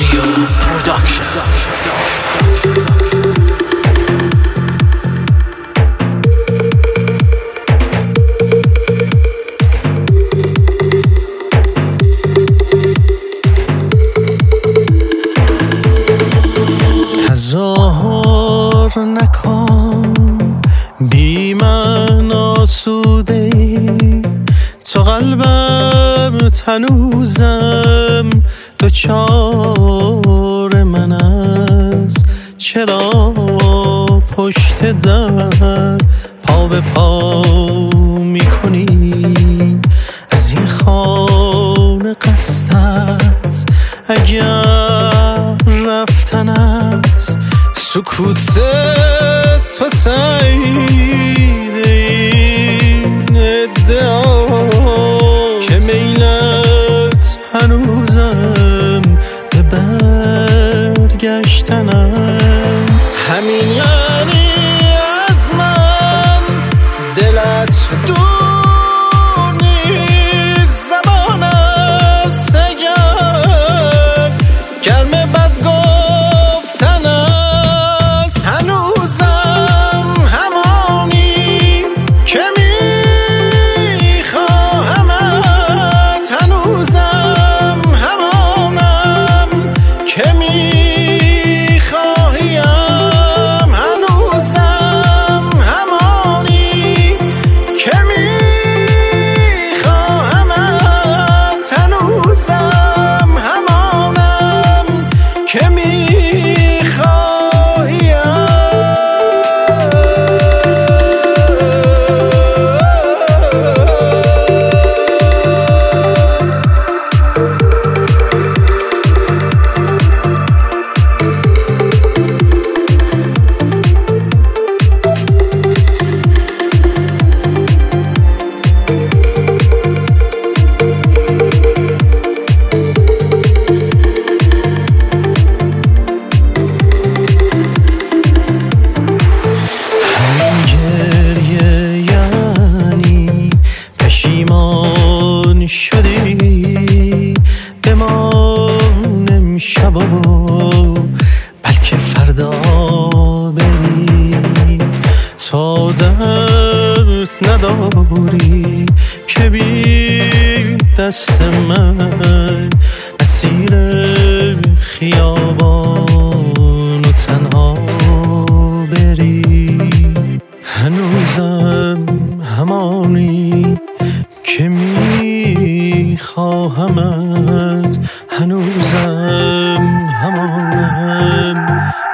رادیو پروداکشن. تظاهر نکن بی من آسوده، تو قلبم هنوزم دوچار من است. چرا پشت در پا به پا میکنی؟ از این خانه قصدت اگر رفتن است، سکوت تو تایید این ادعا که میلت هنوزم به برگشتن است. همین یعنی از من دلت دور نیست، زبانت اگر گرم بد گفتن است. هنوزم همانی که میخواهمت، هنوزم همانم که میخواهیم، هنوزم همانی که میخواهمت، هنوزم همانم که شدی بمانم شب و بلکه فردا بری. تا دست نداری که بی دست من اسیر خیابان و تنها بری. هنوزم همانی که میخواهمت، هنوزم همانم